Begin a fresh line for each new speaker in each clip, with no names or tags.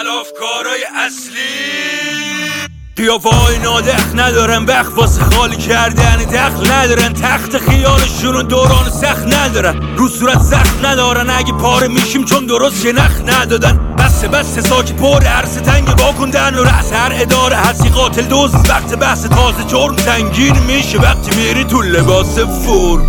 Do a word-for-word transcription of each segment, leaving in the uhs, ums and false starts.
خلافکارای اصلی قیافه‌های نادخ ندارن، وقت واسه خالی کردن دخل ندارن، تخت خیالشون دوران سخت ندارن، رو صورت سخت ندارن اگه پاره میشیم چون درست یه نخ ندادن. بسه بسه ساکی پر عرصه تنگ واکندن و رأس هر اداره هستی قاتل دوز. وقت بحث تازه جرم سنگین میشه وقتی میری تو لباس فرم.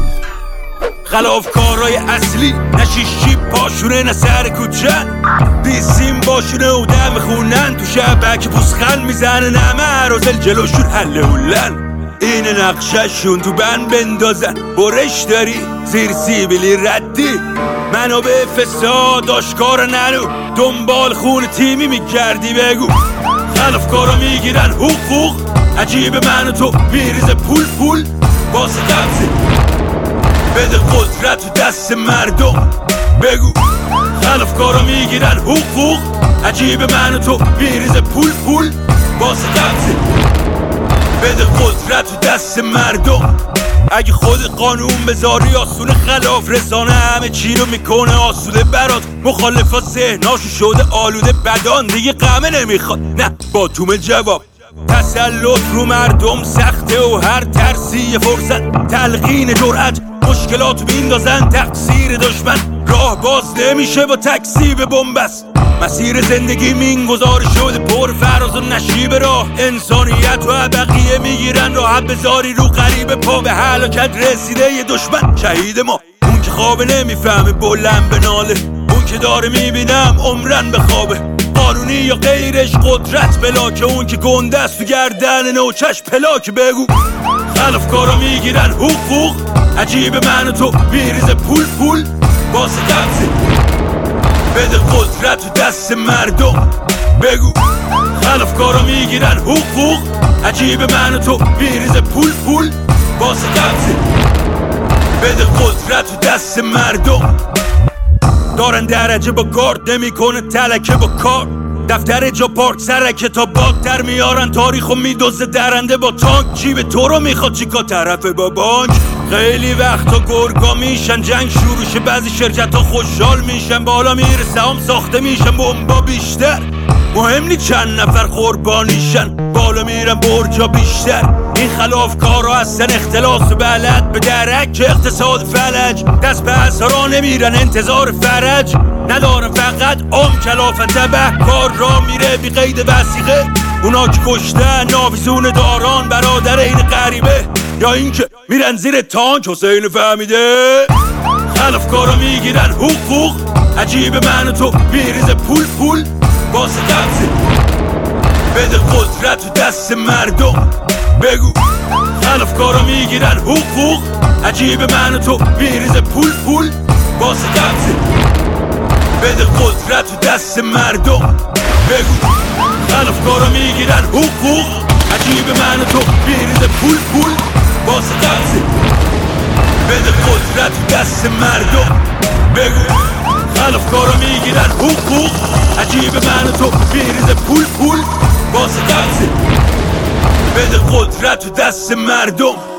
خلافکارای اصلی نه شیشی پاشونه نه سر کوچن، بیسیم باشونه و دم خونن، تو شبک پوسخن میزنه نمه عرازل جلوشون حله هولن. این نقششون تو بند بندازن، برش داری زیر سیبیلی ردی، منابع فساد آشکار ننو، دنبال خون تیمی میگردی بگو. خلافکارا میگیرن حقوق، عجیب من و تو میریز پول پول واسه قبضه، بده قدرت تو دست مردم بگو. خلافکارا میگیرن حقوق، عجیب من و تو میریز پول پول واسه قبضه، بده قدرت تو دست مردم. اگه خود قانون بذاری آسونه، خلاف رسانه همه چی رو میکنه آسوده برات. مخالفا ذهناشو شده آلوده بدان، دیگه قمه نمیخواد نه با توم جواب. تسلط رو مردم سخته و هر ترسی یه فرصت، تلقین جرأت مشکلات میندازن تقصیر دشمن. راه باز نمیشه با تکذیب بنبست، مسیر زندگی مینگذار شده پر فراز و نشیب راه. انسانیت و بقیه میگیرن راحت، بذاری رو غریب پا به هلاکت رسیده یه دشمن. شهید ما اون که خوابه نمیفهمه بلند به ناله، اون که داره میبینم عمرن به خوابه. قانونی یا غیرش قدرت بلاکه، اون که گنده است تو گردن نوچش پلاک بگو. خلافکارا میگیرن حقوق، عجیب من و تو میریز پول پول واسه قبضه، بده قدرت تو دست مردم بگو. خلافکارا میگیرن حقوق، عجیب من و تو میریز پول پول واسه قبضه، بده قدرت تو دست مردم. دارن درجه با گارد نمیکنه تلکه با کار، دفتر جا پارک سرکه تا باد در میارن، تاریخو میدوزه درنده با تانک. جیب تو رو میخواد چیکار طرف با بانک؟ خیلی وقتا گرگا میشن جنگ شروع شه، بعضی شرکت ها خوشحال میشن بالا میره سهام ساخته میشن بمبا بیشتر. مهم نی چند نفر قربانیشن، بالا میرن برجا بیشتر. این خلافکارا هستن اختلاس و بلد به درک که اقتصاد فلج، دست به اثرا نمیرن انتظار فرج ندارن، فقط عام کلافن تبه کار را میره بی قید وثیقه. اونا که کشتن ناویزون داران برادر این غریبه، یا اینکه میرن زیر تانک حسین فهمیده. خلافکارا میگیرن حقوق، عجیب من و تو میریز پول پول واسه قبضه، بده قدرت تو دست مردم بگو. خلافکارا میگیرن حقوق، عجیب من و تو میریز پول پول واسه قبضه، بده قدرت تو دست مردم بگو. خلافکارا میگیرن حقوق، عجیب من و تو میریز پول پول واسه قبضه، بده قدرت تو دست مردم بگو. خلافکارا میگیرن حقوق، عجیب من و تو میریز پول پول واسه قبضه، بده قدرت تو دست مردم.